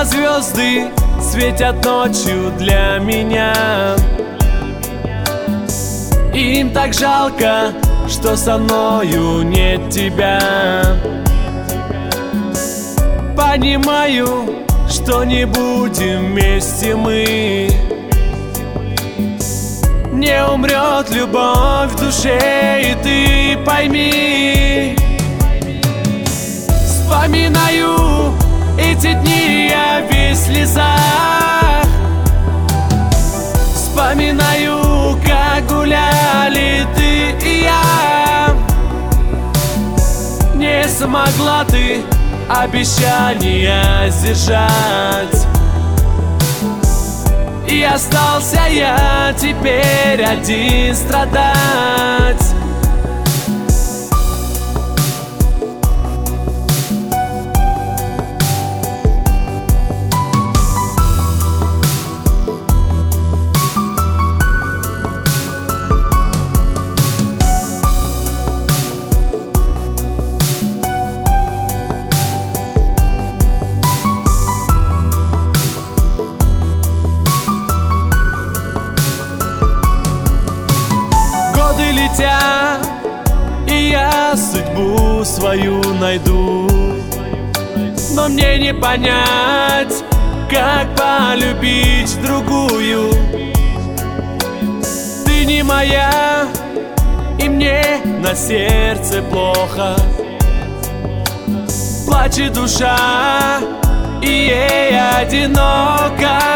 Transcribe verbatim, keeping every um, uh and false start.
А звезды светят ночью для меня. Им так жалко, что со мною нет тебя. Понимаю, что не будем вместе мы. Не умрет любовь в душе, и ты пойми. Вспоминаю эти дни, я весь в слезах. Вспоминаю, как гуляли ты и я. Не смогла ты обещания сдержать, и остался я теперь один страдать. Годы летят, и я судьбу свою найду. Но мне не понять, как полюбить другую. Ты не моя, и мне на сердце плохо. Плачет душа, и ей одиноко.